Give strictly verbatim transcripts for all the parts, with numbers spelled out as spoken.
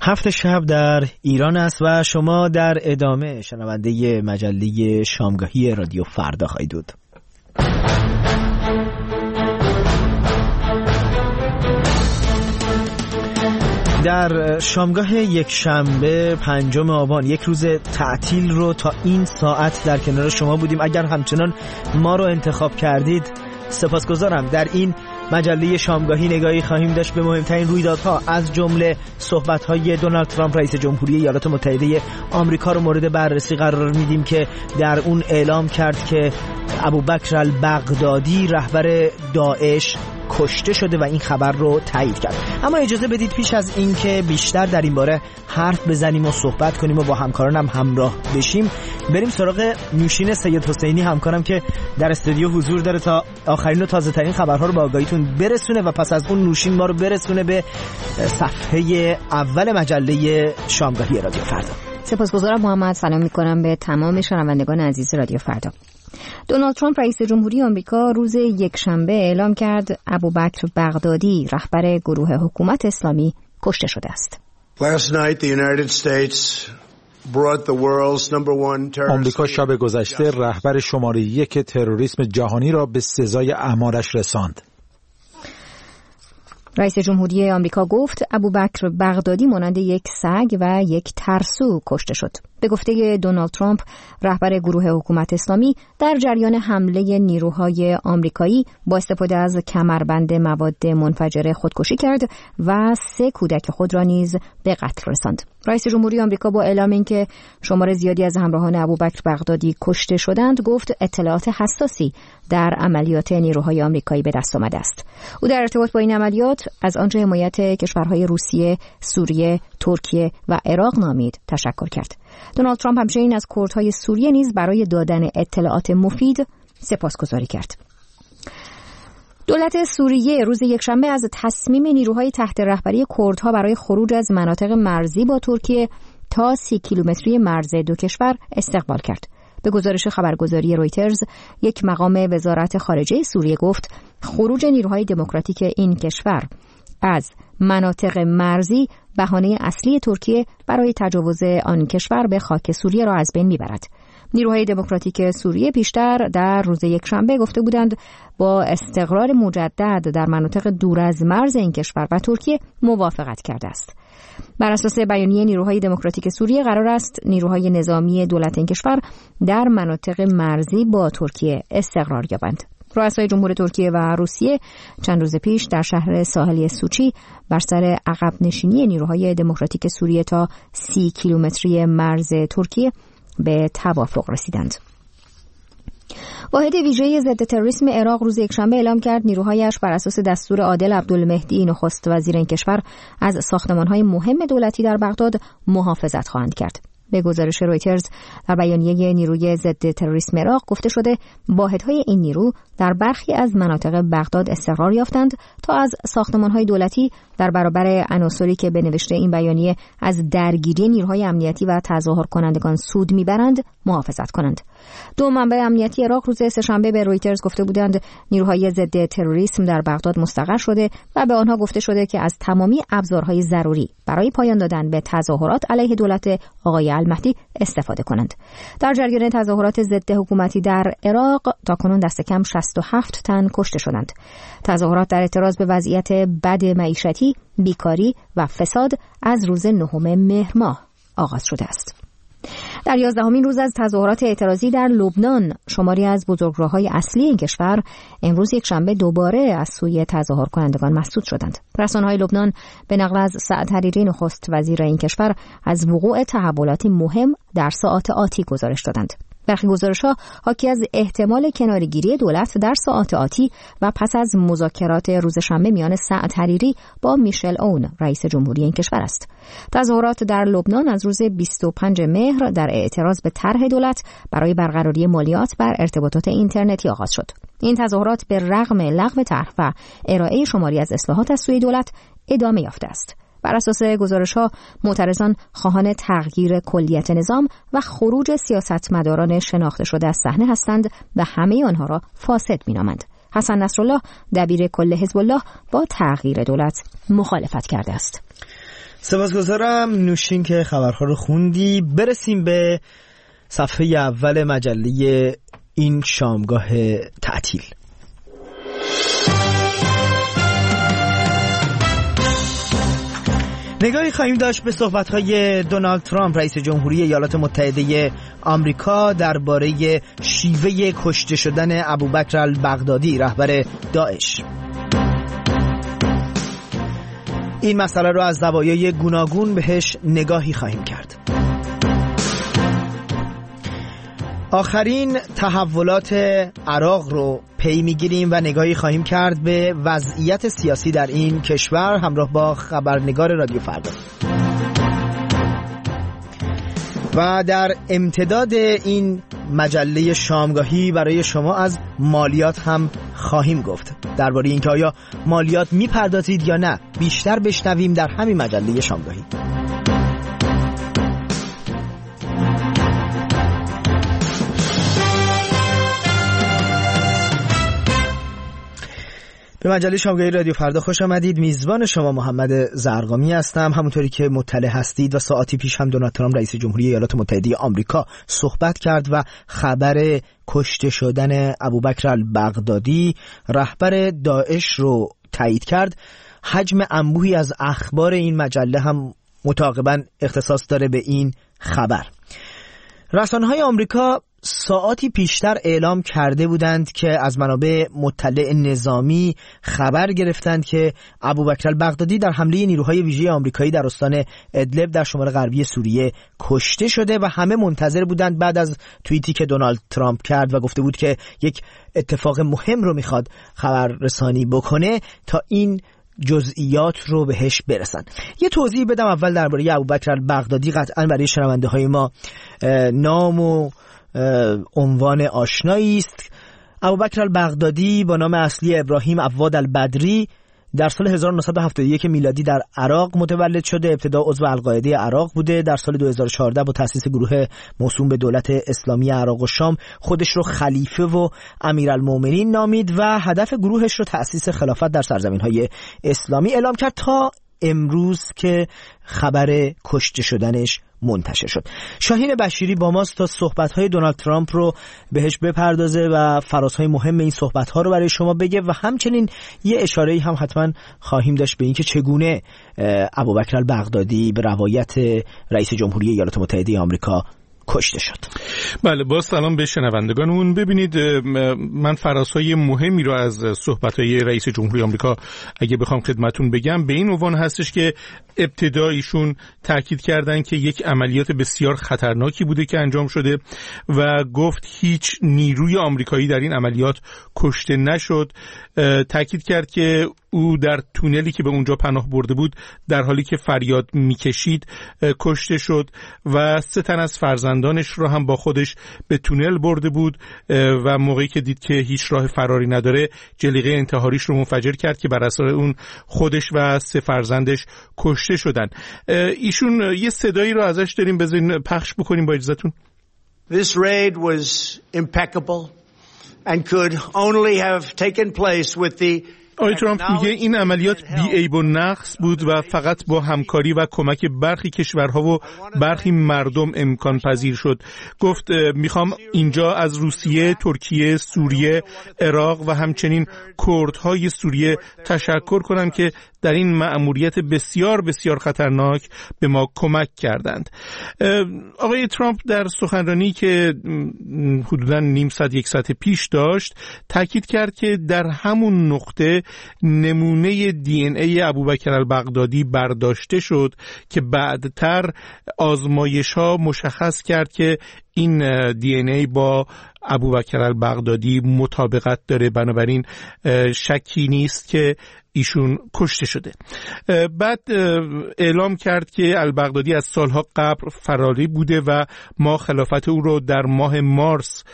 هفت شب در ایران است و شما در ادامه شنونده مجله شامگاهی رادیو فردا خواهید بود. در شامگاه یک شنبه پنجم آبان، یک روز تعطیل رو تا این ساعت در کنار شما بودیم. اگر همچنان ما رو انتخاب کردید سپاسگزارم. در این مجله شامگاهی نگاهی خواهیم داشت به مهمترین رویدادها، از جمله صحبت‌های دونالد ترامپ رئیس جمهوری ایالات متحده آمریکا رو مورد بررسی قرار میدیم که در اون اعلام کرد که ابوبکر البغدادی رهبر داعش کشته شده و این خبر رو تایید کرد. اما اجازه بدید پیش از این که بیشتر در این باره حرف بزنیم و صحبت کنیم و با همکارانم همراه بشیم، بریم سراغ نوشین سید حسینی، همکارم که در استودیو حضور داره تا آخرین و تازه ترین خبرها رو به آگاهیتون برسونه و پس از اون نوشین ما رو برسونه به صفحه اول مجله شامگاهی رادیو فردا. سپاسگزارم محمد. سلام می‌کنم به تمام شنوندگان عزیز رادیو فردا. دونالد ترامپ رئیس جمهوری آمریکا روز یکشنبه اعلام کرد ابوبکر بغدادی رهبر گروه حکومت اسلامی کشته شده است. آمریکا شب گذشته رهبر شماره یک تروریسم جهانی را به سزای اعمالش رساند. رئیس جمهوری آمریکا گفت ابوبکر بغدادی مانند یک سگ و یک ترسو کشته شد. به گفته دونالد ترامپ، رهبر گروه حکومت اسلامی در جریان حمله نیروهای آمریکایی با استفاده از کمربند مواد منفجره خودکشی کرد و سه کودک خود را نیز به قتل رساند. رئیس جمهوری آمریکا با اعلام اینکه شمار زیادی از همراهان ابوبکر بغدادی کشته شدند، گفت اطلاعات حساسی در عملیات نیروهای آمریکایی به دست آمده است. او در ارتباط با این عملیات از آنچه حمایت کشورهای روسیه، سوریه، ترکیه و عراق نامید تشکر کرد. دونالد ترامپ همچنین از کردهای سوریه نیز برای دادن اطلاعات مفید سپاسگزاری کرد. دولت سوریه روز یکشنبه از تصمیم نیروهای تحت رهبری کردها برای خروج از مناطق مرزی با ترکیه تا سی کیلومتری مرز دو کشور استقبال کرد. به گزارش خبرگزاری رویترز، یک مقام وزارت خارجه سوریه گفت خروج نیروهای دموکراتیک این کشور از مناطق مرزی بهانه اصلی ترکیه برای تجاوز آن کشور به خاک سوریه را از بین میبرد. نیروهای دموکراتیک سوریه پیشتر در روز یکشنبه گفته بودند با استقرار مجدد در مناطق دور از مرز این کشور و ترکیه موافقت کرده است. بر اساس بیانیه نیروهای دموکراتیک سوریه قرار است نیروهای نظامی دولت این کشور در مناطق مرزی با ترکیه استقرار یابند. رؤسای جمهور ترکیه و روسیه چند روز پیش در شهر ساحلی سوچی بر سر عقب نشینی نیروهای دموکراتیک سوریه تا سی کیلومتری مرز ترکیه به توافق رسیدند. واحد ویژه ضد تروریسم عراق روز یکشنبه اعلام کرد نیروهایش بر اساس دستور عادل عبدالمهدی نخست وزیر این کشور از ساختمان‌های مهم دولتی در بغداد محافظت خواهند کرد. به گزارش رویترز، در بیانیه نیروی ضد تروریسم عراق گفته شده واحدهای این نیرو در برخی از مناطق بغداد استقرار یافتند تا از ساختمان‌های دولتی در برابر عناصری که به نوشته این بیانیه از درگیری نیروهای امنیتی و تظاهر کنندگان سود میبرند محافظت کنند. دو منبع امنیتی عراق روز سه‌شنبه به رویترز گفته بودند نیروهای ضد تروریسم در بغداد مستقر شده و به آنها گفته شده که از تمامی ابزارهای ضروری برای پایان دادن به تظاهرات علیه دولت آقای المهدی استفاده کنند. در جریان تظاهرات ضد حکومتی در عراق تاکنون دست کم شصت و هفت تن کشته شدند. تظاهرات در اعتراض به وضعیت بد معیشتی، بیکاری و فساد از روز نهم مهر ماه آغاز شده است. در یازدهمین روز از تظاهرات اعتراضی در لبنان، شماری از بزرگراه‌های اصلی این کشور امروز یک شنبه دوباره از سوی تظاهر کنندگان مسدود شدند. رسانه‌های لبنان به نقل از سعد حریری نخست وزیر این کشور از وقوع تحولاتی مهم در ساعات آتی گزارش دادند. برخی گزارش‌ها حاکی از احتمال کناره‌گیری دولت در ساعات آتی و پس از مذاکرات روز شنبه میان سعد حریری با میشل اون رئیس جمهوری این کشور است. تظاهرات در لبنان از روز بیست و پنجم مهر در اعتراض به طرح دولت برای برقراری مالیات بر ارتباطات اینترنتی آغاز شد. این تظاهرات به رغم لغو طرح و ارائه شماری از اصلاحات از سوی دولت ادامه یافته است. بر اساس گزارش‌ها معترضان خواهان تغییر کلیت نظام و خروج سیاستمداران شناخته شده از صحنه هستند و همه آنها را فاسد می‌نامند. حسن نصرالله دبیر کل حزب الله با تغییر دولت مخالفت کرده است. سپاسگزارم نوشین که خبرها رو خوندی. برسیم به صفحه اول مجله این شامگاه تعطیل. نگاهی خواهیم داشت به صحبت‌های دونالد ترامپ رئیس جمهوری ایالات متحده آمریکا درباره شیوه کشته شدن ابوبکر البغدادی رهبر داعش. این مسئله رو از زوایای گوناگون بهش نگاهی خواهیم کرد. آخرین تحولات عراق رو پی میگیریم و نگاهی خواهیم کرد به وضعیت سیاسی در این کشور همراه با خبرنگار رادیو فردا. و در امتداد این مجله شامگاهی برای شما از مالیات هم خواهیم گفت. درباره اینکه آیا مالیات میپردازید یا نه بیشتر بشنویم در همین مجله شامگاهی. به مجله شامگاهی رادیو فردا خوش آمدید. میزبان شما محمد زرقامی هستم. همونطوری که مطلع هستید و ساعتی پیش هم دونالد ترامپ رئیس جمهوری ایالات متحده آمریکا صحبت کرد و خبر کشته شدن ابوبکر البغدادی رهبر داعش رو تایید کرد. حجم انبوهی از اخبار این مجله هم متعاقباً اختصاص داره به این خبر. رسانه‌های آمریکا ساعاتی پیشتر اعلام کرده بودند که از منابع مطلع نظامی خبر گرفتند که ابوبکر البغدادی در حمله نیروهای ویژه آمریکایی در استان ادلب در شمال غربی سوریه کشته شده و همه منتظر بودند بعد از توییتی که دونالد ترامپ کرد و گفته بود که یک اتفاق مهم رو میخواد خبررسانی بکنه تا این جزئیات رو بهش برسن. یه توضیح بدم اول درباره ابوبکر البغدادی. قطعا برای شنونده های ما نام و عنوان آشنایی است. ابوبکر البغدادی با نام اصلی ابراهیم عواد البدری در سال هزار و نهصد و هفتاد و یک میلادی در عراق متولد شده. ابتدا عضو القاعده عراق بوده. در سال دو هزار و چهارده با تأسیس گروه موسوم به دولت اسلامی عراق و شام خودش رو خلیفه و امیرالمومنین نامید و هدف گروهش رو تأسیس خلافت در سرزمین‌های اسلامی اعلام کرد تا امروز که خبر کشته شدنش منتشر شد. شاهین بشیری با ماست تا صحبت‌های دونالد ترامپ رو بهش بپردازه و فرازهای مهم این صحبت‌ها رو برای شما بگه و همچنین یه اشاره‌ای هم حتما خواهیم داشت به اینکه چگونه ابوبکر البغدادی به روایت رئیس جمهوری ایالات متحده آمریکا کشته شد. بله، با سلام به شنوندگانمون. ببینید من فرازهای مهمی رو از صحبت‌های رئیس جمهوری آمریکا اگه بخوام خدمتون بگم به این عنوان هستش که ابتدا ایشون تاکید کردن که یک عملیات بسیار خطرناکی بوده که انجام شده و گفت هیچ نیروی آمریکایی در این عملیات کشته نشد. تاکید کرد که او در تونلی که به اونجا پناه برده بود در حالی که فریاد میکشید کشته شد و سه تن از فرزندانش رو هم با خودش به تونل برده بود و موقعی که دید که هیچ راه فراری نداره جلیقه انتحاریش رو منفجر کرد که بر اثر اون خودش و سه فرزندش کشته شدن. ایشون یه صدایی رو ازش داریم، بذارین پخش بکنیم با اجازهتون. This raid was impeccable and could only have taken place with the آقای ترامپ میگه این عملیات بی‌عیب و نقص بود و فقط با همکاری و کمک برخی کشورها و برخی مردم امکان پذیر شد. گفت میخوام اینجا از روسیه، ترکیه، سوریه، عراق و همچنین کردهای سوریه تشکر کنم که در این مأموریت بسیار بسیار خطرناک به ما کمک کردند. آقای ترامپ در سخنرانی که حدوداً نیم ساعت یک ساعت پیش داشت تاکید کرد که در همون نقطه نمونه دی ان ای ابوبکر البغدادی برداشته شد که بعدتر آزمایش ها مشخص کرد که این دی ان ای با ابوبکر البغدادی مطابقت داره، بنابراین شکی نیست که ایشون کشته شده. بعد اعلام کرد که البغدادی از سالها قبل فراری بوده و ما خلافت او رو در ماه مارس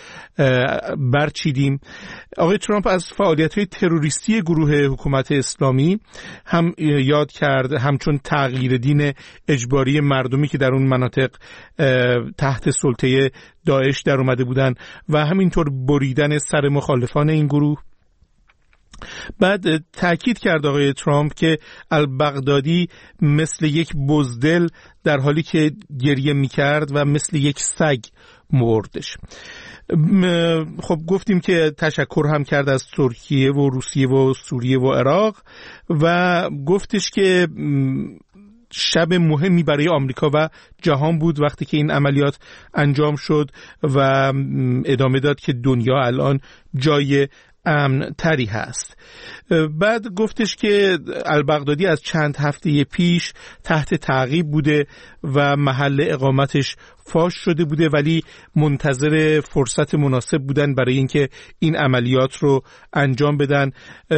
برچیدیم. آقای ترامپ از فعالیت‌های تروریستی گروه حکومت اسلامی هم یاد کرد، همچون تغییر دین اجباری مردمی که در اون مناطق تحت سلطه داعش در اومده بودن و همینطور بریدن سر مخالفان این گروه بعد تأکید کرد آقای ترامپ که البغدادی مثل یک بزدل در حالی که گریه میکرد و مثل یک سگ مردش. خب گفتیم که تشکر هم کرد از ترکیه و روسیه و سوریه و عراق و گفتش که شب مهمی برای آمریکا و جهان بود وقتی که این عملیات انجام شد و ادامه داد که دنیا الان جای امن تری هست. بعد گفتش که البغدادی از چند هفته پیش تحت تعقیب بوده و محل اقامتش فاش شده بوده، ولی منتظر فرصت مناسب بودن برای اینکه این عملیات رو انجام بدن.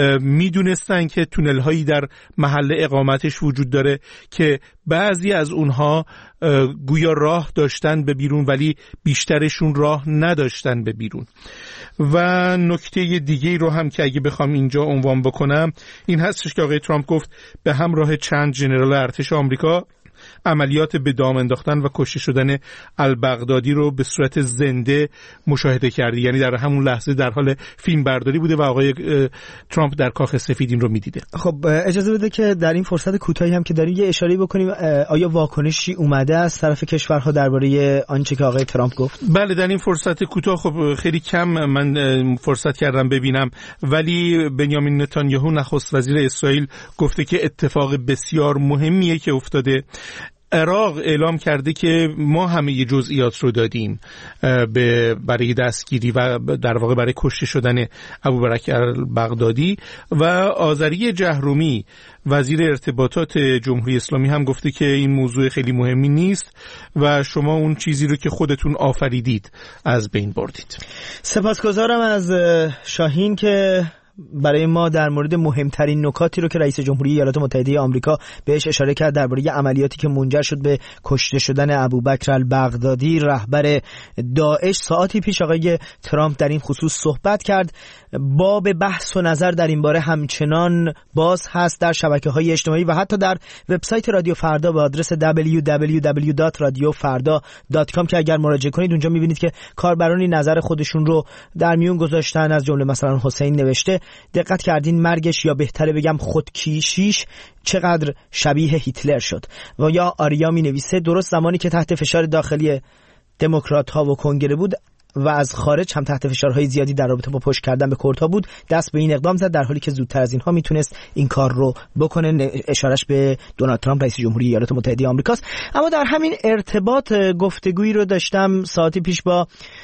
میدونستن که تونل هایی در محل اقامتش وجود داره که بعضی از اونها گویا راه داشتن به بیرون ولی بیشترشون راه نداشتن به بیرون. و نکته دیگه رو هم که اگه بخوام اینجا عنوان بکنم این هستش که آقای ترامپ گفت به همراه چند ژنرال ارتش آمریکا عملیات به دام انداختن و کشته شدن البغدادی رو به صورت زنده مشاهده کردی، یعنی در همون لحظه در حال فیلم برداری بوده و آقای ترامپ در کاخ سفید این رو میدیده. خب اجازه بده که در این فرصت کوتاهی هم که داریم یه اشاره بکنیم، آیا واکنشی اومده از طرف کشورها درباره آنچه که آقای ترامپ گفت؟ بله، در این فرصت کوتاه خب خیلی کم من فرصت کردم ببینم، ولی بنیامین نتانیاهو نخست وزیر اسرائیل گفته که اتفاق بسیار مهمیه که افتاده. عراق اعلام کرده که ما همه ی جزئیات رو دادیم به برای دستگیری و در واقع برای کشته شدن ابوبکر البغدادی. و آذری جهرومی وزیر ارتباطات جمهوری اسلامی هم گفته که این موضوع خیلی مهمی نیست و شما اون چیزی رو که خودتون آفریدید از بین بردید. سپاسگزارم از شاهین که برای ما در مورد مهمترین نکاتی رو که رئیس جمهوری ایالات متحده آمریکا بهش اشاره کرد درباره عملیاتی که منجر شد به کشته شدن ابوبکر البغدادی رهبر داعش ساعتی پیش آقای ترامپ در این خصوص صحبت کرد. باب بحث و نظر در این باره همچنان باز هست در شبکه‌های اجتماعی و حتی در وبسایت رادیو فردا به آدرس دبلیو دبلیو دبلیو دات رادیو فردا دات کام که اگر مراجعه کنید اونجا می‌بینید که کاربرانی نظر خودشون رو در میون گذاشتن. از جمله مثلا حسین نوشته دقت کردین مرگش یا بهتره بگم خودکشیش چقدر شبیه هیتلر شد. و یا آریا می نویسه درست زمانی که تحت فشار داخلی دموکرات ها و کنگره بود و از خارج هم تحت فشارهای زیادی در رابطه با پشت کردن به کردها بود دست به این اقدام زد، در حالی که زودتر از اینها میتونست این کار رو بکنه. اشارش به دونالد ترامپ رئیس جمهوری ایالات متحده آمریکاست. اما در همین ارتباط گفتگویی رو داشتم ساعتی پیش با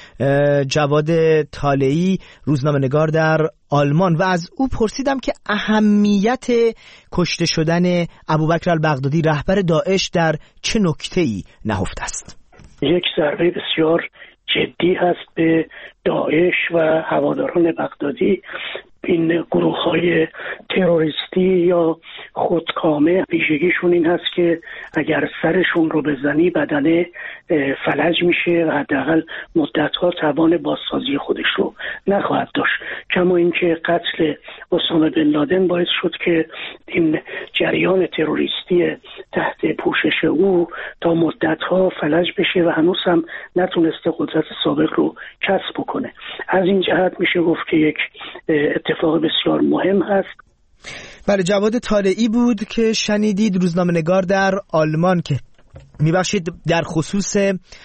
جواد طالعی روزنامه‌نگار در آلمان و از او پرسیدم که اهمیت کشته شدن ابوبکر البغدادی رهبر داعش در چه نکته‌ای نهفته است. یک ضربه بسیار جدی هست به داعش و هواداران بغدادی. این گروه‌های تروریستی یا خودکامه ویژگیشون این هست که اگر سرشون رو بزنی بدنه فلج میشه و حداقل مدت‌ها توان بازسازی خودش رو نخواهد داشت. کما اینکه قتل اسامه بن لادن باعث شد که این جریان تروریستی تحت پوشش او تا مدت‌ها فلج بشه و هنوز هم نتونسته قدرت سابق رو کسب بکنه. از این جهت میشه گفت که یک اتفاق بسیار مهم هست. بله، جواد طالعی بود که شنیدید، روزنامه‌نگار در آلمان، که میبخشید در خصوص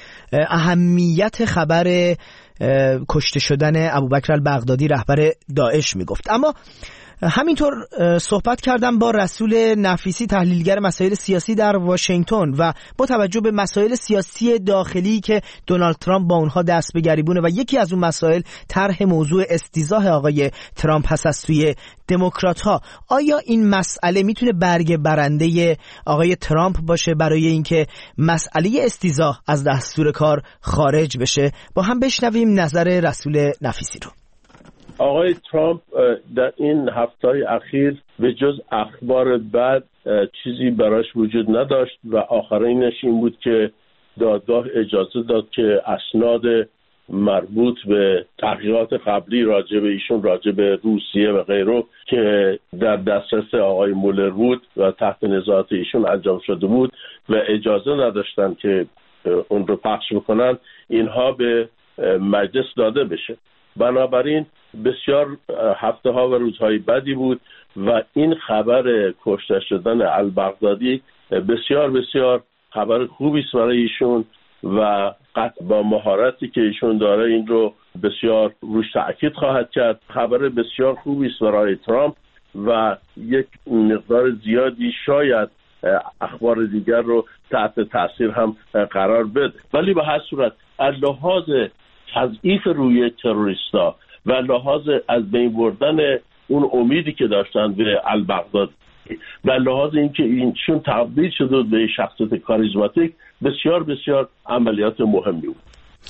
اهمیت خبر کشته شدن ابوبکر البغدادی رهبر داعش میگفت. اما همینطور صحبت کردم با رسول نفیسی تحلیلگر مسائل سیاسی در واشنگتن و با توجه به مسائل سیاسی داخلی که دونالد ترامپ با اونها دست به گریبونه و یکی از اون مسائل طرح موضوع استیضاح آقای ترامپ هست از سوی دموکرات ها، آیا این مسئله میتونه برگ برنده آقای ترامپ باشه برای اینکه مسئله استیضاح از دستور کار خارج بشه؟ با هم بشنویم نظر رسول نفیسی رو. آقای ترامپ در این هفته‌های اخیر به جز اخبار بد چیزی براش وجود نداشت و آخرینش این بود که دادگاه اجازه داد که اسناد مربوط به تحقیقات قبلی راجع به ایشون، راجع به روسیه و غیره که در دسترس آقای مولر بود و تحت نظارت ایشون انجام شده بود و اجازه نداشتن که اون رو پخش بکنن، اینها به مجلس داده بشه. بنابراین بسیار هفته ها و روزهای بدی بود و این خبر کشته شدن البغدادی بسیار بسیار خبر خوبی است برای ایشون و قطع با مهارتی که ایشون داره این رو بسیار روش تأکید خواهد کرد. خبر بسیار خوبی است برای ترامپ و یک مقدار زیادی شاید اخبار دیگر رو تحت تاثیر هم قرار بده. ولی به هر صورت از لحاظ تضعیف روی تروریستا و لحاظ از بین بردن اون امیدی که داشتن به البغداد و لحاظ اینکه اینشون تبدیل شده به شخصیت کاریزماتیک، بسیار بسیار عملیات مهمی بود.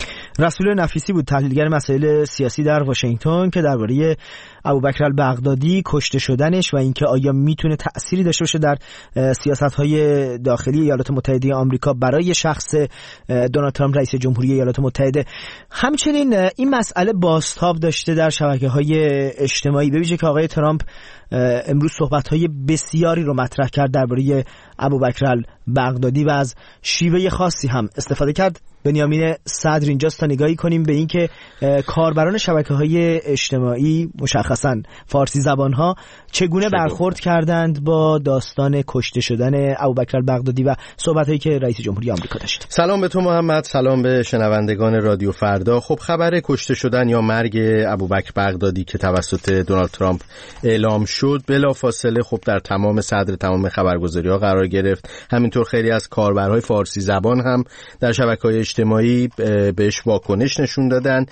رسول نفیسی بود تحلیلگر مسائل سیاسی در واشنگتن که درباره ابوبکر البغدادی کشته شدنش و اینکه آیا میتونه تأثیری داشته باشه در سیاست‌های داخلی ایالات متحده آمریکا برای شخص دونالد ترامپ رئیس جمهوری ایالات متحده. همچنین این مسئله بازتاب داشته در شبکه‌های اجتماعی، به ویژه که آقای ترامپ امروز صحبت‌های بسیاری رو مطرح کرد درباره ابوبکر البغدادی و از شیوه خاصی هم استفاده کرد. بنیامین صدر اینجاست تا نگاهی کنیم به اینکه کاربران شبکه‌های اجتماعی مشخصاً فارسی زبان‌ها چگونه برخورد کردند با داستان کشته شدن ابوبکر البغدادی و صحبت‌هایی که رئیس جمهوری آمریکا داشت. سلام به تو محمد، سلام به شنوندگان رادیو فردا. خب خبر کشته شدن یا مرگ ابوبکر بغدادی که توسط دونالد ترامپ اعلام شد بلافاصله خب در تمام صدر تمام خبرگزاری‌ها قرار گرفت. همینطور خیلی از کاربرهای فارسی زبان هم در شبکه‌های اجتماعی بهش واکنش نشون دادن.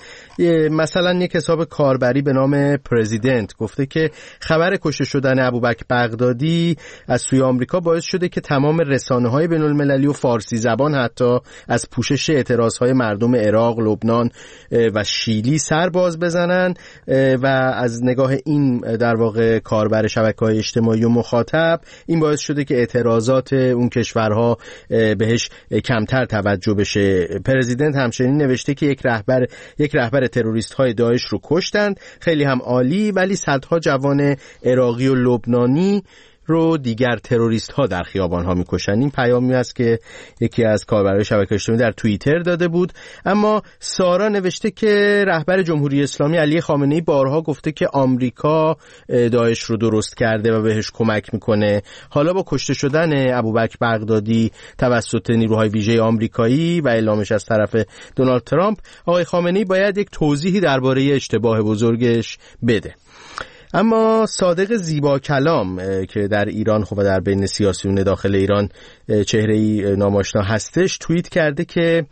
مثلا یک حساب کاربری به نام پرزیدنت گفته که خبر کشته شدن ابوبکر بغدادی از سوی آمریکا باعث شده که تمام رسانه‌های بین‌المللی و فارسی زبان حتی از پوشش اعتراضهای مردم عراق، لبنان و شیلی سر باز بزنن و از نگاه این در واقع کاربر شبکه‌های اجتماعی و مخاطب این باعث شده که اعتراضات اون کشورها بهش کمتر توجه بشه. پرزیدنت همچنین نوشته که یک رهبر یک رهبر تروریست های داعش رو کشتند، خیلی هم عالی، ولی صدها جوان عراقی و لبنانی رو دیگر تروریست ها در خیابان ها میکشن. این پیامی است که یکی از کاربرای شبکه اجتماعی در توییتر داده بود. اما سارا نوشته که رهبر جمهوری اسلامی علی خامنه‌ای بارها گفته که آمریکا داعش رو درست کرده و بهش کمک میکنه. حالا با کشته شدن ابوبکر بغدادی توسط نیروهای ویژه آمریکایی و اعلامش از طرف دونالد ترامپ، آقای خامنه‌ای باید یک توضیحی درباره اشتباه بزرگش بده. اما صادق زیبا کلام که در ایران خب در بین سیاسیون داخل ایران چهره‌ای ناماشنا هستش توییت کرده که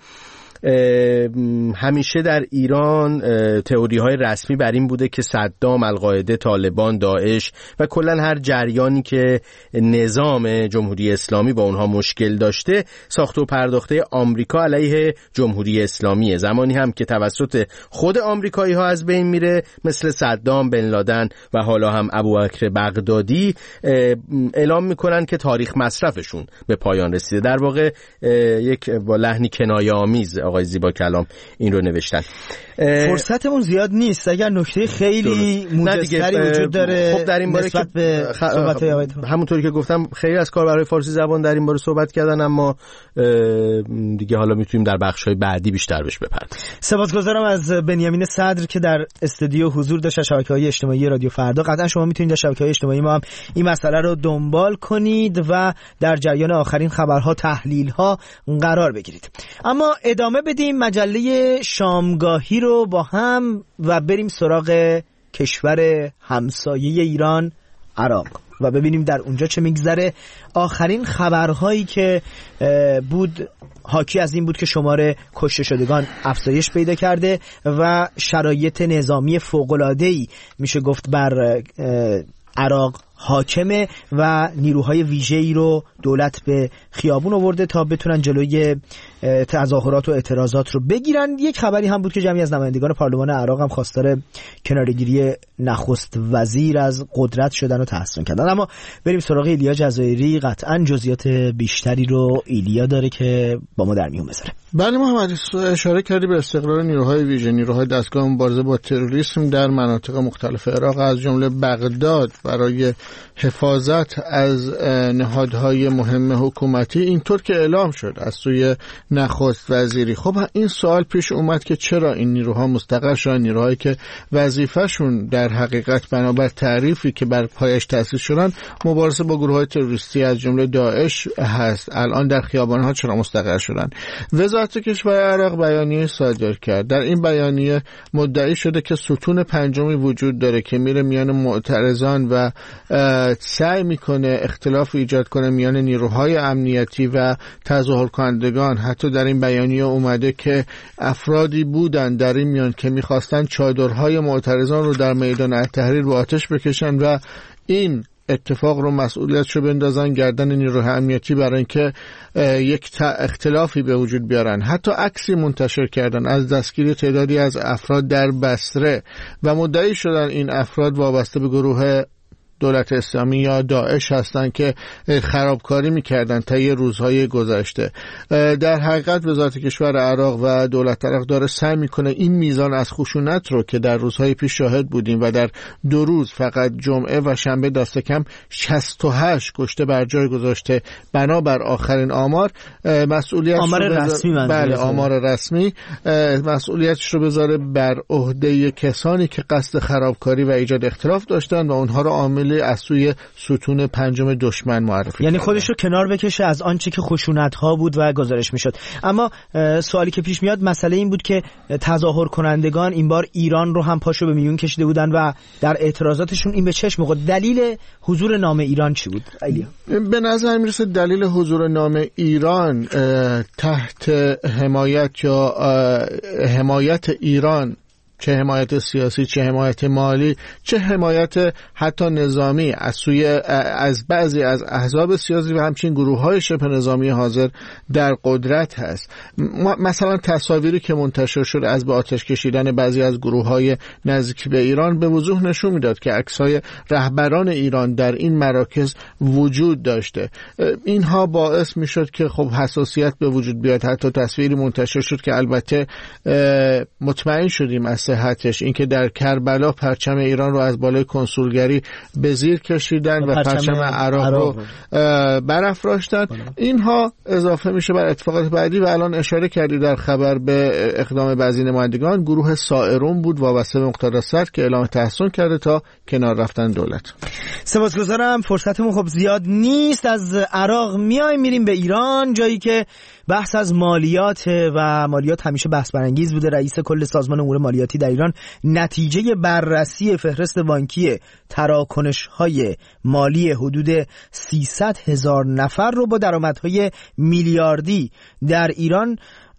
همیشه در ایران تئوری های رسمی بر این بوده که صدام، القاعده، طالبان، داعش و کلا هر جریانی که نظام جمهوری اسلامی با اونها مشکل داشته ساخته و پرداخته آمریکا علیه جمهوری اسلامیه. زمانی هم که توسط خود آمریکایی ها از بین میره، مثل صدام، بن لادن و حالا هم ابوبکر بغدادی، اعلام میکنن که تاریخ مصرفشون به پایان رسیده. در واقع یک با لحنی کنایه آمیز آقای زیبا کلام این رو نوشتن. فرصتمون زیاد نیست. اگر نکته خیلی موجزتری وجود داره خب در این باره نسبت به خ... صحبت های همونطوری که گفتم خیلی از کاربرای فارسی زبان در این باره صحبت کردن، اما دیگه حالا میتونیم در بخش‌های بعدی بیشتر بهش بپردازیم. سپاسگزارم از بنیامین صدر که در استودیو حضور داشت. شبکه‌های اجتماعی رادیو فردا قطعا شما میتونید در شبکه‌های اجتماعی ما هم این مسئله رو دنبال کنید و در جریان آخرین خبرها، تحلیل‌ها قرار بگیرید. اما ادامه بدیم مجله شامگاهی رو با هم و بریم سراغ کشور همسایه ایران، عراق، و ببینیم در اونجا چه میگذره. آخرین خبرهایی که بود حاکی از این بود که شمار کشته شدگان افزایش پیدا کرده و شرایط نظامی فوق‌العاده‌ای میشه گفت بر عراق حاکمه و نیروهای ویژه‌ای رو دولت به خیابون آورده تا بتونن جلوی تظاهرات و اعتراضات رو بگیرن. یک خبری هم بود که جمعی از نمایندگان پارلمان عراق هم خواستار کناره‌گیری نخست وزیر از قدرت شدن و تحسین کردن. اما بریم سراغ ایلیا جزایری. قطعاً جزئیات بیشتری رو ایلیا داره که با ما در میون بذاره. بله محمد، اشاره کردی به استقرار نیروهای ویژه، نیروهای دستگاه مبارزه با تروریسم در مناطق مختلف عراق از جمله بغداد برای حفاظت از نهادهای مهم حکومتی اینطور که اعلام شد از سوی نخست وزیری. خب این سوال پیش اومد که چرا این نیروها مستقر شدن، نیروهایی که وظیفه‌شون در حقیقت بنابر تعریفی که بر پایش تأسیس شدن مبارزه با گروه‌های تروریستی از جمله داعش هست، الان در خیابان‌ها چرا مستقر شدن؟ وزارت کشور عراق بیانیه صادر کرد. در این بیانیه مدعی شده که ستون پنجمی وجود داره که میره میان معترضان و سعی میکنه اختلاف ایجاد کنه میان نیروهای امنیتی و تظاهر کنندگان. حتی در این بیانیه اومده که افرادی بودن در این میان که میخواستن چادرهای معترضان رو در میدان التحریر با آتش بکشن و این اتفاق رو مسئولیتشو بندازن گردن نیروهای امنیتی برای اینکه یک اختلافی به وجود بیارن. حتی عکسی منتشر کردن از دستگیری تعدادی از افراد در بصره و مدعی شدن این افراد وابسته به گروه دولت اسلامی یا داعش هستند که خرابکاری میکردن طی روزهای گذشته. در حقیقت وزارت کشور عراق و دولت عراق داره سعی میکنه این میزان از خشونت رو که در روزهای پیش شاهد بودیم و در دو روز فقط جمعه و شنبه دست کم شصت و هشت کشته بر جای گذاشته بنابر آخرین آمار، مسئولیت آمار رسمی من بله آمار رسمی مسئولیتش رو بذاره بر عهده کسانی که قصد خرابکاری و ایجاد اختلاف داشتن و اونها رو عامل از سوی ستون پنجم دشمن معرفی یعنی خودش رو کنار بکشه از آنچه که خشونت ها بود و گزارش میشد. اما سوالی که پیش میاد مسئله این بود که تظاهر کنندگان این بار ایران رو هم پاشو به میون کشیده بودن و در اعتراضاتشون این به چشم می‌خورد. دلیل حضور نام ایران چی بود؟ ایلیا به نظر میرسه دلیل حضور نام ایران تحت حمایت یا حمایت ایران، چه حمایت سیاسی، چه حمایت مالی، چه حمایت حتی نظامی از سوی از بعضی از احزاب سیاسی و همچنین گروه‌های شبه نظامی حاضر در قدرت هست. مثلا تصاویری که منتشر شد از به آتش کشیدن بعضی از گروه‌های نزدیک به ایران به وضوح نشون میداد که عکس‌های رهبران ایران در این مراکز وجود داشته. اینها باعث میشد که خب حساسیت به وجود بیاد. حتی تصویری منتشر شد که البته مطمئن شدیم از صحتش، اینکه در کربلا پرچم ایران رو از بالای کنسولگری به زیر کشیدن و پرچم, پرچم عراق رو برافراشتن. اینها اضافه میشه بر اتفاقات بعدی و الان اشاره کردی در خبر به اقدام بعضی نمایندگان. گروه سائرون بود وابسته به مقتدا صدر که اعلام تحسن کرده تا کنار رفتن دولت. سپاسگزارم. فرصتمون خب زیاد نیست. از عراق میایم میریم به ایران، جایی که بحث از مالیات و مالیات همیشه بحث برانگیز بوده. رئیس کل سازمان امور مالیاتی در ایران نتیجه بررسی فهرست بانکی تراکنش‌های مالی حدود سیصد هزار نفر رو با درآمدهای میلیاردی در ایران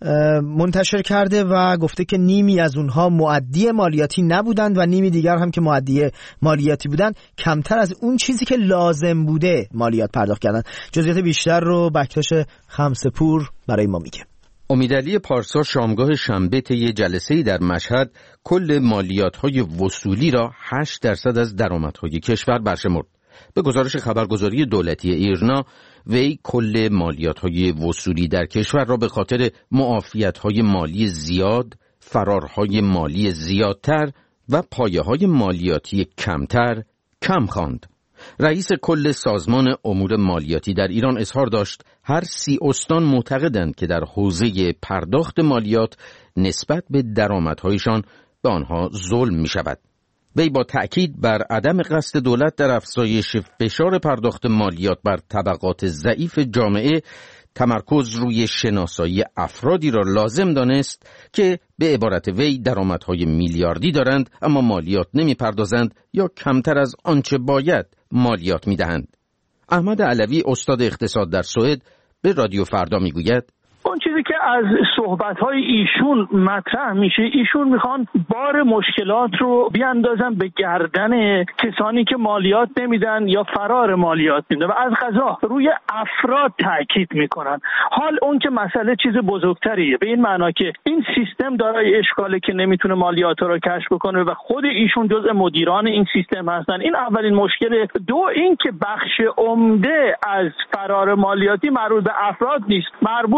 منتشر کرده و گفته که نیمی از اونها مؤدی مالیاتی نبودند و نیمی دیگر هم که مؤدی مالیاتی بودند کمتر از اون چیزی که لازم بوده مالیات پرداخت کردن. جزئیات بیشتر رو بکتاش خمسه‌پور برای ما میگه. امیدعلی پارسا شامگاه شنبه طی جلسه‌ای در مشهد کل مالیات‌های وصولی را هشت درصد از درآمدهای کشور برشمرد. به گزارش خبرگزاری دولتی ایرنا، وی کل مالیات‌های وصولی در کشور را به خاطر معافیت‌های مالی زیاد، فرارهای مالی زیادتر و پایه‌های مالیاتی کمتر کم خواند. رئیس کل سازمان امور مالیاتی در ایران اظهار داشت هر سی استان معتقدند که در حوزه پرداخت مالیات نسبت به درآمدهایشان به آنها ظلم می شود. وی با تأکید بر عدم قصد دولت در افزایش فشار پرداخت مالیات بر طبقات ضعیف جامعه تمرکز روی شناسایی افرادی را لازم دانست که به عبارت وی درآمدهای میلیاردی دارند اما مالیات نمی پردازند یا کمتر از آنچه باید مالیات می دهند. احمد علوی استاد اقتصاد در سوئد به رادیو فردا می گوید اون چیزی که از صحبت‌های ایشون مطرح میشه، ایشون میخوان بار مشکلات رو بیاندازن به گردن کسانی که مالیات نمیدن یا فرار مالیات میدن و از قضا روی افراد تاکید میکنن. حال اون که مسئله چیز بزرگتریه، به این معنا که این سیستم دارای اشکاله که نمیتونه مالیات رو کشف بکنه و خود ایشون جزء مدیران این سیستم هستن. این اولین مشکل. دو، این که بخش عمده از فرار مالیاتی مربوط به افراد نیست، مربوط به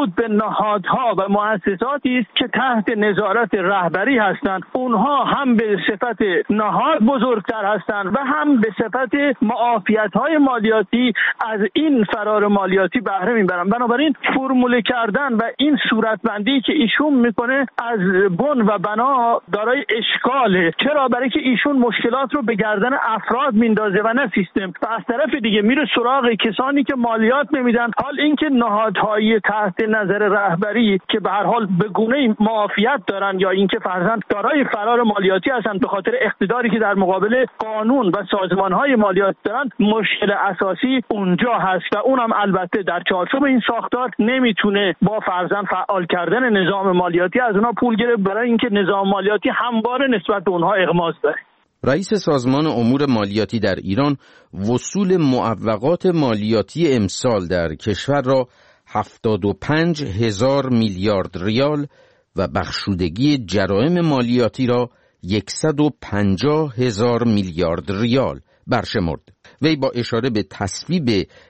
نهادها و مؤسساتی است که تحت نظارت رهبری هستند. اونها هم به صفت نهاد بزرگتر هستند و هم به صفت معافیت‌های مالیاتی از این فرار مالیاتی بهره میبرن. بنابراین فرموله کردن و این صورتبندی که ایشون میکنه از بن و بنا دارای اشکاله. چرا؟ برای که ایشون مشکلات رو به گردن افراد میندازه و نه سیستم، و از طرف دیگه میره سراغ کسانی که مالیات نمیدن. حال اینکه نهادهای تحت نظر رهبری که به هر حال به گونه‌ای معافیت دارن یا اینکه فرضاً دارای فرار مالیاتی هستن به خاطر اقتداری که در مقابل قانون و سازمان‌های مالیات دارن، مشکل اساسی اونجا هست و اونم البته در چارچوب این ساختار نمیتونه با فرضاً فعال کردن نظام مالیاتی از اونها پول گرفت، برای اینکه نظام مالیاتی همواره نسبت به اونها اغماض داره. رئیس سازمان امور مالیاتی در ایران وصول معوقات مالیاتی امسال در کشور را هفتاد و پنج هزار میلیارد ریال و بخشودگی جرائم مالیاتی را صد و پنجاه هزار میلیارد ریال برشمرد. وی با اشاره به تصویب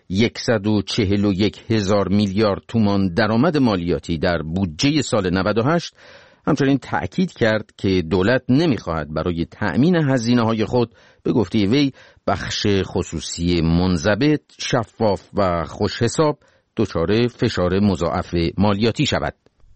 صد و چهل و یک هزار میلیارد تومان درآمد مالیاتی در بودجه سال نود و هشت همچنین تأکید کرد که دولت نمی‌خواهد برای تأمین هزینه‌های خود به گفته وی بخش خصوصی منضبط، شفاف و خوش حساب دچار فشار مضاعف مالیاتی شود.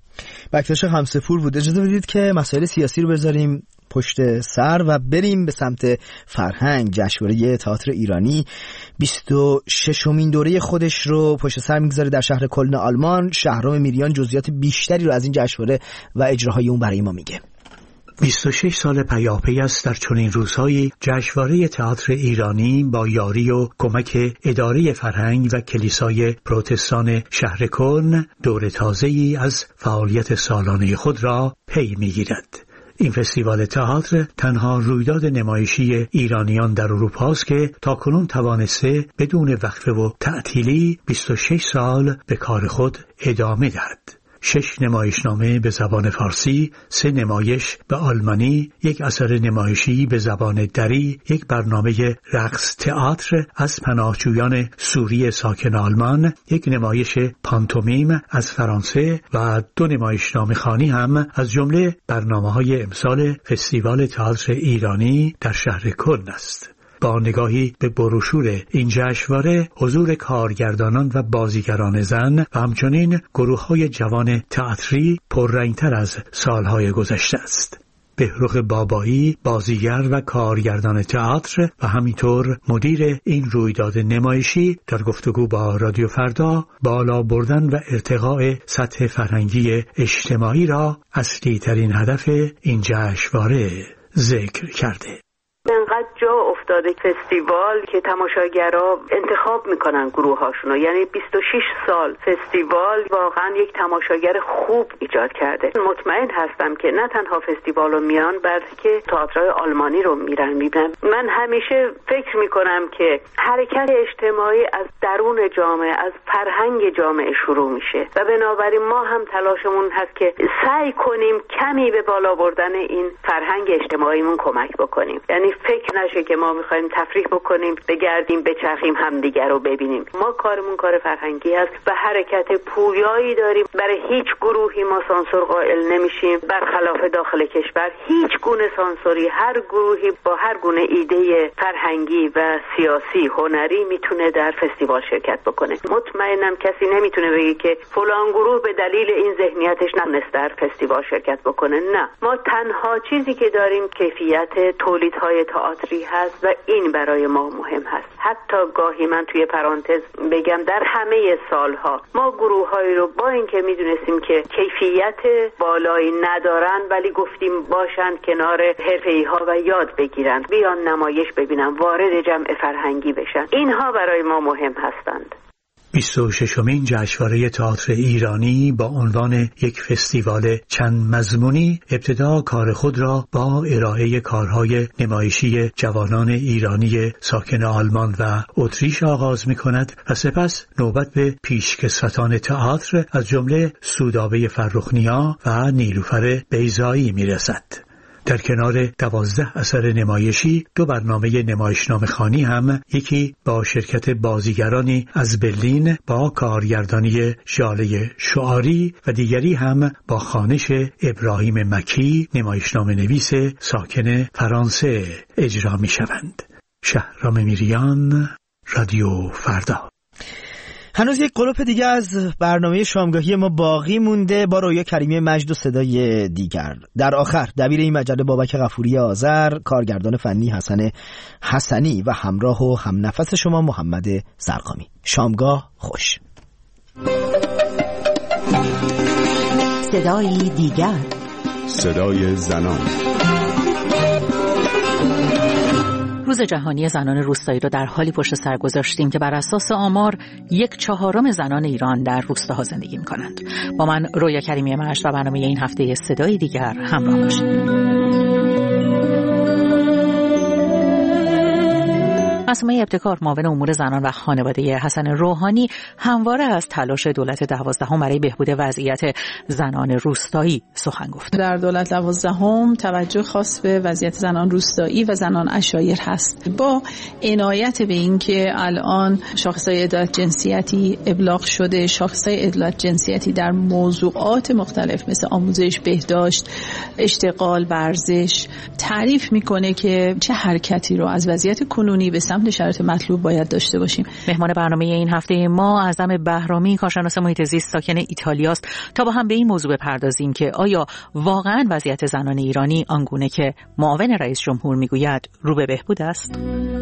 بکتاش همسفور بود. اجازه بدید که مسائل سیاسی رو بذاریم پشت سر و بریم به سمت فرهنگ. جشنواره تئاتر ایرانی بیست و ششمین دوره خودش رو پشت سر میگذاره در شهر کلن آلمان. شهرام میریان جزئیات بیشتری رو از این جشنواره و اجراهای اون برای ما میگه. بیست و شش سال پیاپی است در چنین روزهایی جشنواره تئاتر ایرانی با یاری و کمک اداره فرهنگ و کلیسای پروتستان شهر کلن دور تازه‌ای از فعالیت سالانه خود را پی میگیرد. این فستیوال تئاتر تنها رویداد نمایشی ایرانیان در اروپا است که تاکنون توانسته بدون وقفه و تعطیلی بیست و شش سال به کار خود ادامه دهد. شش نمایشنامه به زبان فارسی، سه نمایش به آلمانی، یک اثر نمایشی به زبان دری، یک برنامه رقص تئاتر از پناهجویان سوری ساکن آلمان، یک نمایش پانتومیم از فرانسه و دو نمایشنامه خوانی هم از جمله برنامه‌های امسال فستیوال تئاتر ایرانی در شهر کلن است. با نگاهی به بروشور این جشنواره حضور کارگردانان و بازیگران زن و همچنین گروه‌های جوان تئاتری پررنگتر از سالهای گذشته است. بهروخ بابایی بازیگر و کارگردان تئاتر و همینطور مدیر این رویداد نمایشی در گفتگو با رادیو فردا بالا بردن و ارتقاء سطح فرهنگی اجتماعی را اصلی ترین هدف این جشنواره ذکر کرده. انقدر جا افتاده فستیوال که تماشاگرها انتخاب میکنن گروهاشونو، یعنی بیست و شش سال فستیوال واقعا یک تماشاگر خوب ایجاد کرده. مطمئن هستم که نه تنها فستیوال رو میان بلکه تئاترهای آلمانی رو میرن میبینن. من همیشه فکر میکنم که حرکت اجتماعی از درون جامعه، از فرهنگ جامعه شروع میشه و بنابراین ما هم تلاشمون هست که سعی کنیم کمی به بالا بردن این فرهنگ اجتماعیمون کمک بکنیم. یعنی فکر نشه که ما میخوایم تفریح بکنیم، بگردیم بچرخیم همدیگر رو ببینیم. ما کارمون کار فرهنگی هست و حرکت پویایی داریم. برای هیچ گروهی ما سانسور قائل نمیشیم. برخلاف داخل کشور هیچ گونه سانسوری، هر گروهی با هر گونه ایده فرهنگی و سیاسی هنری میتونه در فستیوال شرکت بکنه. مطمئنم کسی نمیتونه بگه که فلان گروه به دلیل این ذهنیتش نتونست در فستیوال شرکت بکنه. نه، ما تنها چیزی که داریم کیفیت تولیدهای تئاتری هست و این برای ما مهم هست. حتی گاهی من توی پرانتز بگم در همه سالها ما گروه‌هایی رو با اینکه میدونستیم که کیفیت بالایی ندارن ولی گفتیم باشن کنار حرفه‌ای‌ها و یاد بگیرن، بیان نمایش ببینن، وارد جمع فرهنگی بشن. اینها برای ما مهم هستند. بیست و ششمین جشنواره تئاتر ایرانی با عنوان یک فستیوال چند مضمونی ابتدا کار خود را با ارائه کارهای نمایشی جوانان ایرانی ساکن آلمان و اتریش آغاز می کند و سپس نوبت به پیشکسوتان تئاتر از جمله سودابه فرخنیا و نیلوفر بیضایی می رسد. در کنار دوازده اثر نمایشی، دو برنامه نمایشنامه خوانی هم، یکی با شرکت بازیگرانی از برلین با کارگردانی ژاله شعاری و دیگری هم با خوانش ابراهیم مکی، نمایشنامه نویس ساکن فرانسه اجرا می شوند. شهرام میریان، رادیو فردا. هنوز یک قلوپ دیگه از برنامه شامگاهی ما باقی مونده با رویا کریمی مجد و صدای دیگر. در آخر دبیر این مجله بابک غفوری آذر، کارگردان فنی حسن حسنی و همراه و هم نفس شما محمد زرقامی. شامگاه خوش. صدای دیگر، صدای زنان. روز جهانی زنان روستایی را در حالی پشت سر گذاشتیم که بر اساس آمار یک چهارم زنان ایران در روستاها زندگی می‌کنند. با من رویا کریمی مجد و برنامه این هفته صدای دیگر همراه باشید. معصومه ابتکار، معاون امور زنان و خانواده حسن روحانی، همواره از تلاش دولت دوازدهم برای بهبود وضعیت زنان روستایی سخن گفت. در دولت دوازدهم توجه خاص به وضعیت زنان روستایی و زنان عشایر هست، با عنایت به اینکه الان شاخصهای عدالت جنسیتی ابلاغ شده، شاخصهای عدالت جنسیتی در موضوعات مختلف مثل آموزش، بهداشت، اشتغال، ورزش تعریف میکنه که چه حرکتی رو از وضعیت کنونی به سمت شرایط مطلوب باید داشته باشیم. مهمان برنامه این هفته ما اعظم بهرامی، کارشناس محیط زیست ساکن ایتالیاست، تا با هم به این موضوع بپردازیم که آیا واقعا وضعیت زنان ایرانی آنگونه که معاون رئیس جمهور میگوید رو به بهبود است؟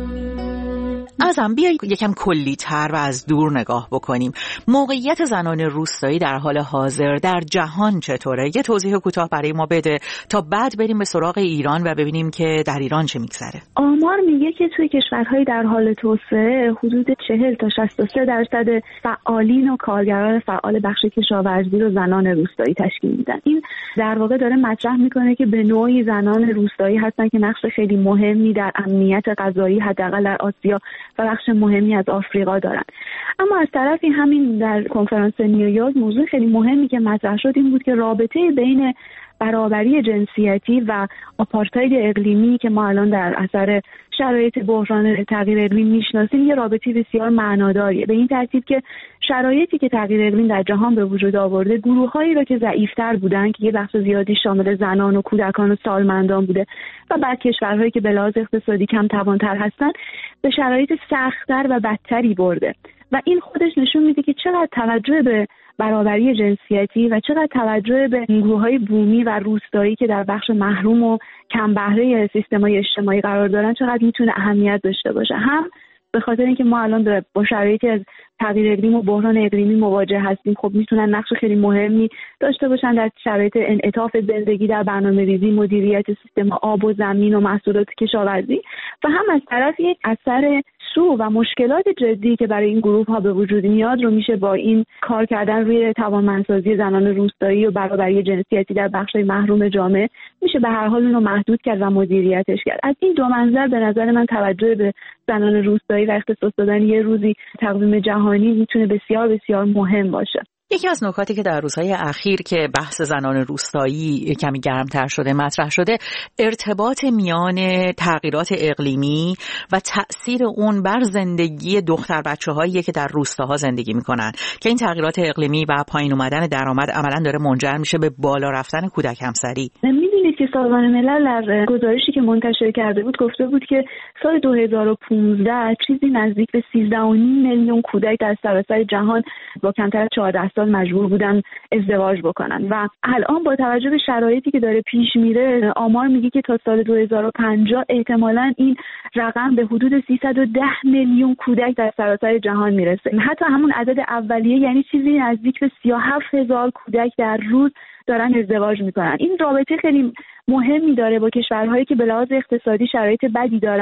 ازم بیایی یکم کلی تر و از دور نگاه بکنیم. موقعیت زنان روستایی در حال حاضر در جهان چطوره؟ یه توضیح کوتاه برای ما بده تا بعد بریم به سراغ ایران و ببینیم که در ایران چه میگذره. آمار میگه که توی کشورهای در حال توسعه حدود چهل تا شصت و سه درصد فعالین و کارگران فعال بخش کشاورزی رو زنان روستایی تشکیل میدن. این در واقع داره مطرح میکنه که به نوعی زنان روستایی هستن که نقش خیلی مهمی در امنیت غذایی حداقل در آسیا و بخش مهمی از آفریقا دارن. اما از طرفی همین در کنفرانس نیویورک موضوع خیلی مهمی که مطرح شد این بود که رابطه بین برابری جنسیتی و آپارتاید اقلیمی که ما الان در اثر شرایط بحران تغییر اقلیم میشناسیم یه رابطه بسیار معناداریه، به این ترتیب که شرایطی که تغییر اقلیم در جهان به وجود آورده گروه‌هایی را که ضعیف‌تر بودن که یه بخش زیادی شامل زنان و کودکان و سالمندان بوده و بعد کشورهایی که به لحاظ اقتصادی کم توان‌تر هستن به شرایط سخت‌تر و بدتری برده و این خودش نشون میده که چقدر توجه به برابری جنسیتی و چقدر توجه به گروه‌های بومی و روستایی که در بخش محروم و کم بهره سیستم‌های اجتماعی قرار دارن چقدر میتونه اهمیت داشته باشه. هم به خاطر اینکه ما الان با شرایطی از تغییر اقلیم و بحران اقلیمی مواجه هستیم، خب میتونن نقش خیلی مهمی داشته باشن در شرایط انعطاف زندگی، در برنامه‌ریزی، مدیریت سیستم آب و زمین و محصولات کشاورزی و هم از طرف یک اثر سو و مشکلات جدی که برای این گروه ها به وجود میاد رو میشه با این کار کردن روی توانمندسازی زنان روستایی و برابری جنسیتی در بخش‌های محروم جامعه میشه به هر حال اون رو محدود کرد و مدیریتش کرد. از این دو منظر به نظر من توجه به زنان روستایی و اختصاص دادن یه روزی تقویم جهانی میتونه بسیار بسیار مهم باشه. یکی از نکاتی که در روزهای اخیر که بحث زنان روستایی کمی گرمتر شده مطرح شده، ارتباط میان تغییرات اقلیمی و تأثیر اون بر زندگی دختر بچه‌هایی که در روستاها زندگی میکنن که این تغییرات اقلیمی و پایین اومدن درآمد عملاً داره منجر میشه به بالا رفتن کودک همسری. میدونید که سازمان ملل در گزارشی که منتشر کرده بود گفته بود که سال دو هزار و پانزده چیزی نزدیک به سیزده و نیم میلیون کودک در سراسر جهان با کمتر از چهارده سال مجبور بودن ازدواج بکنن و الان با توجه به شرایطی که داره پیش میره آمار میگه که تا سال دو هزار و پنجاه احتمالاً این رقم به حدود سیصد و ده میلیون کودک در سراسر جهان میرسه. حتی همون عدد اولیه یعنی چیزی نزدیک به سی و هفت هزار کودک در روز دارن ازدواج میکنن. این رابطه خیلی مهمی داره با کشورهایی که به لحاظ اقتصادی شرایط بدی دارن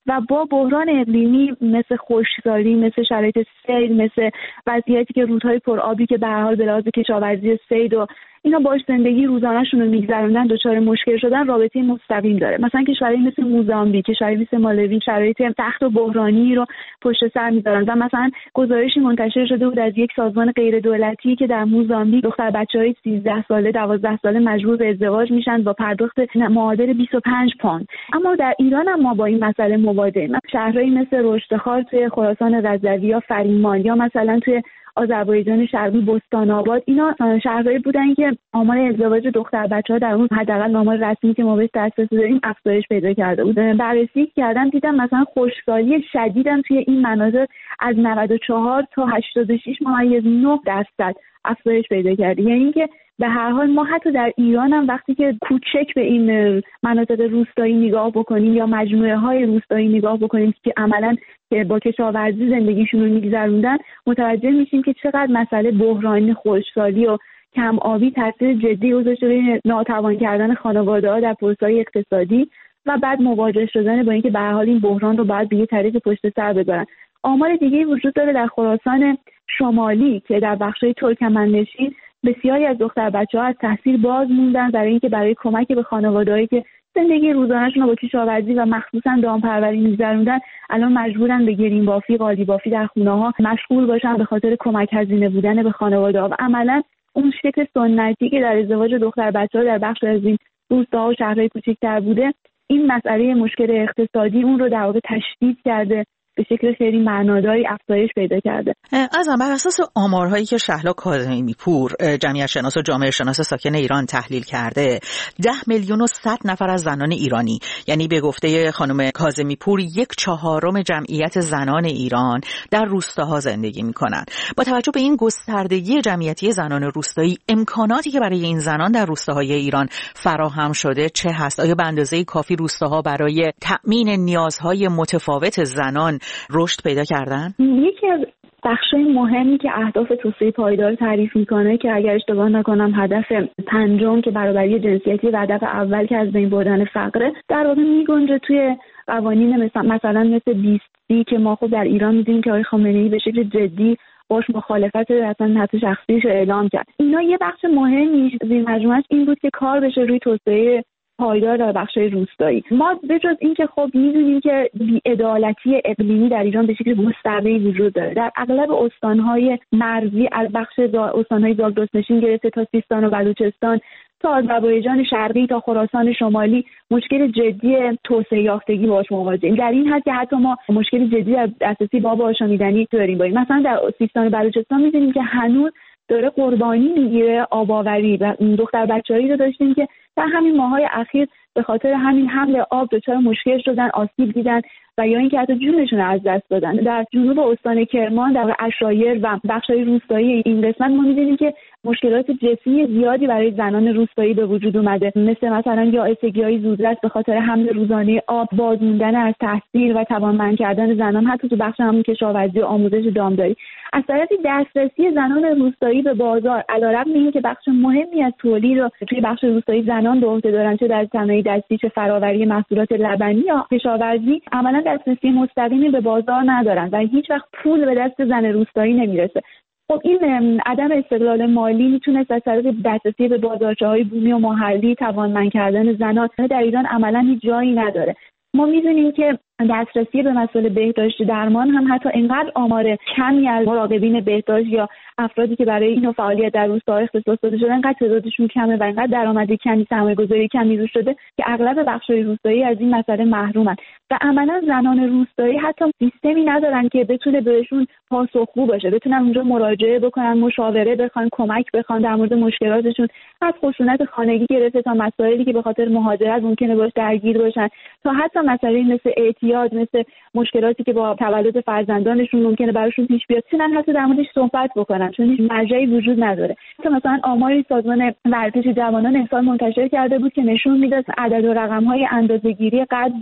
و با بحران اقلیمی مثل خشکسالی، مثل شرایط سیل، مثل وضعیتی که رودهای پرآبی که به هر حال به لحاظ کشاورزی صید و اینا باش زندگی روزانه‌شون رو می‌گذروندن دچار مشکل شدن رابطه مستقیم داره. مثلا کشورهای مثل موزامبیک، کشورهای مثل مالوی شرایط سخت و بحرانی رو پشت سر می‌ذارن. و مثلا گزارشی منتشر شده بود از یک سازمان غیر دولتی که در موزامبیک دختر بچه‌های سیزده ساله، دوازده ساله مجبور به ازدواج میشن با پرداخت معادل بیست و پنج پوند. اما در ایران هم ما با این مسئله مواجهیم. شهرهایی مثل رشتخار توی خراسان رضوی یا فریمان یا مثلا توی آذربایجان شرقی بستان آباد، اینا شهرهایی بودن که آمار ازدواج دختر بچه‌ها در اون حداقل آمار رسمی که ما بهش دسترسی داریم افزایش پیدا کرده بود. بررسی کردم دیدم مثلا خشکسالی شدیدم توی این مناطق از نود و چهار تا هشتاد و شش ممیز نه درصد افزایش پیدا کرده. یعنی اینکه به هر حال ما حتی در ایران هم وقتی که کوچک به این مناطق روستایی نگاه بکنیم یا مجموعه های روستایی نگاه بکنیم که عملاً با کشاورزی زندگیشون رو می‌گذروندن، متوجه میشیم که چقدر مسئله بحرانی خشکسالی و کم آبی تاثیر جدی گذاشته روی ناتوان کردن خانواده‌ها در پروسه‌های اقتصادی و بعد مواجه شدن با اینکه به هر حال این بحران رو باید به یه طریق پشت سر بذارن. آمار دیگه‌ای وجود داره در خراسان شمالی که در بخش‌های ترکمن‌نشین بسیاری از دختر بچه‌ها از تحصیل باز موندن برای اینکه برای کمک به خانواده‌هایی که زندگی روزانه‌شون رو با کشاورزی و مخصوصاً دامپروری می‌گذروندن الان مجبورن به گرین بافی، قالی بافی در خونه‌ها مشغول باشن به خاطر کمک هزینه بودن به خانواده‌ها. و عملاً اون شکل سنتی که در ازدواج دختر بچه‌ها در بخش از این روستاها و شهرهای کوچکتر بوده، این مسئله مشکل اقتصادی اون رو در واقع تشدید کرده، به شکل خیلی معناداری افزایش پیدا کرده. از بر اساس آمارهایی که شهلا کاظمی پور، جمعیت شناس و جامعه شناس ساکن ایران تحلیل کرده، ده میلیون و صد نفر از زنان ایرانی، یعنی به گفته خانم کاظمی پور یک چهارم جمعیت زنان ایران در روستاها زندگی می‌کنند. با توجه به این گستردگی جمعیتی زنان روستایی، امکاناتی که برای این زنان در روستاهای ایران فراهم شده چه هست؟ آیا به اندازه کافی روستاها برای تأمین نیازهای متفاوت زنان رشد پیدا کردن؟ یکی از بخشای مهمی که اهداف توسعه پایدار تعریف میکنه که اگر اشتباه نکنم هدف پنجم که برابری جنسیتی و هدف اول که از بین بردن فقره، در واقع میگنجه توی قوانین مثلا مثلا مثل بیست سی که ما خود در ایران میدونیم که آقای خامنه‌ای به شکل جدی باش مخالفت اصلا حتی شخصیش رو اعلام کرد. اینا یه بخش مهمی زیر مجموعه‌اش این بود که کار بشه روی توسعه پایدار در بخش‌های روستایی. ما به جز این که خب می‌دونیم که بی‌عدالتی اقلیمی در ایران به شکل گسترده‌ای وجود داره. در اغلب استان‌های مرزی از بخش استان‌های زاگرس‌نشین گرفته تا سیستان و بلوچستان تا آذربایجان شرقی تا خراسان شمالی مشکل جدی توسعه یافتگی باهاش مواجهیم. در این حد که حتی ما مشکل جدی از دسترسی به آب آشامیدنی داریم. مثلا در سیستان و بلوچستان می‌دونیم که هنوز داره قربانی میگیره آباوری و دختر بچه‌هایی رو داشتیم که در همین ماه‌های اخیر به خاطر همین حمل آب دچار مشکل شدن، آسیب دیدن و یا اینکه حتی جونشون رو از دست دادن. در جنوب استان کرمان در عشایر و بخش‌های روستایی این قسمت ما می‌بینیم که مشکلات جسمی زیادی برای زنان روستایی به وجود اومده، مثل مثلا یائسگی‌های زودرس به خاطر حمل روزانه آب، بازموندن از تحصیل و توانمند کردن زنان حتی تو بخش همون کشاورزی و آموزش دامداری. از طرفی دسترسی زنان روستایی به بازار علیرغم اینکه بخش مهمی از تولید رو توی بخش روستایی زنان به عهده دارن، چه در صنایع دستی چه فراوری محصولات لبنی یا کشاورزی، عملاً دسترسی مستقیمی به بازار ندارن و هیچ وقت پول به دست زن روستایی نمیرسه. خب این عدم استقلال مالی میتونست از طریق دسترسی به بازارچه‌های بومی و محلی توانمند کردن زنان در ایران عملاً هیچ جایی نداره. ما میدونیم که دسترسی به مسائل بهداشت درمان هم حتی اینقدر آمار کمی از مراقبین بهداشت یا افرادی که برای این فعالیت در روستاها اختصاص داده شدن اینقدر تعدادشون کمه و اینقدر درآمد کمی، سرمایه‌گذاری کمی روش شده که اغلب بخش‌های روستایی از این مسئله محرومن و عملاً زنان روستایی حتی سیستمی ندارن که بتونه بهشون پاسخگو باشه، بتونن اونجا مراجعه بکنن، مشاوره بخوان، کمک بخوان در مورد مشکلاتشون، از خشونت خانگی گرفته تا مسائلی که به خاطر مهاجرت ممکنه باش درگیر باشن تا حتی مسائلی مثل اعتیاد، مثل مشکلاتی که با تولد فرزندانشون ممکنه براشون پیش بیاد، چنان حتی در موردش صحبت بکنن چون هیچ مرجعی وجود نداره. حتی مثلا آماری سازمان ورزش جوانان امسال منتشر کرده بود که نشون میداد عدد و رقم‌های اندازه‌گیری قد و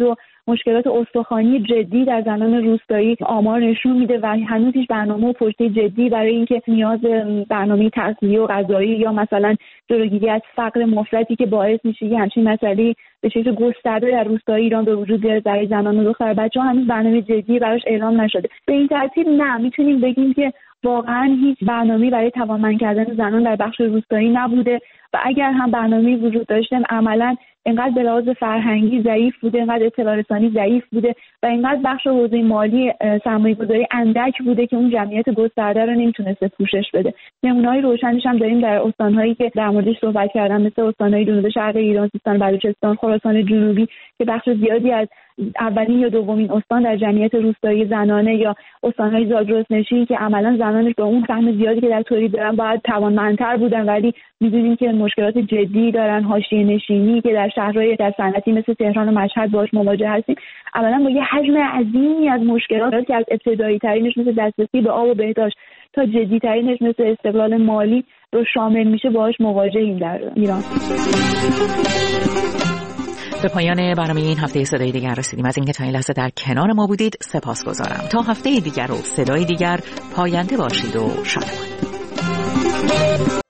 مشکلات استخوانی جدی در زنان روستایی آمار نشون میده و هنوز هیچ برنامه و پشته جدی برای اینکه نیاز برنامه تغذیه و غذایی یا مثلا جلوگیری از فقر مفرطی که باعث میشه یه همچین مسئله به شکل گسترده در روستای ایران به وجود بیاد برای زنان و دختر بچه‌ها هنوز برنامه جدی براش اعلام نشده. به این ترتیب نه میتونیم بگیم که واقعا هیچ برنامه‌ای برای توانمند کردن زنان در بخش روستایی نبوده و اگر هم برنامه‌ای وجود داشته عملاً اینقدر به لحاظ فرهنگی ضعیف بوده، اینقدر اطلاع رسانی ضعیف بوده و اینقدر بخش حوزه مالی سرمایه‌گذاری اندک بوده که اون جمعیت گسترده رو نمیتونسته پوشش بده. نمونه‌های روشنش هم داریم در استان‌هایی که در موردش صحبت کردم، مثل استان‌های جنوب شرق ایران، سیستان، بلوچستان، خراسان جنوبی که بخش زیادی از اولین یا دومین استان در جمعیت روستایی زنانه، یا استان‌های زاگرس نشین که عملاً زنانش با اون سهم زیادی که در تولید دارن باید توانمندتر بودن، ولی می‌دونیم که مشکلات جدی دارن، حاشیه نشینی که در شهرهای در صنعتی مثل تهران و مشهد باهاش مواجه هستیم. عملاً با یه حجم عظیمی از مشکلات که از ابتدایی ترینش مثل دسترسی به آب و بهداشت تا جدی ترینش مثل استقلال مالی رو شامل میشه باهاش مواجهیم در ایران. به پایان برنامه این هفته صدای دیگر رسیدیم. از اینکه تا این لحظه در کنار ما بودید سپاسگزارم. تا هفته دیگر و صدای دیگر پاینده باشید و شادمان.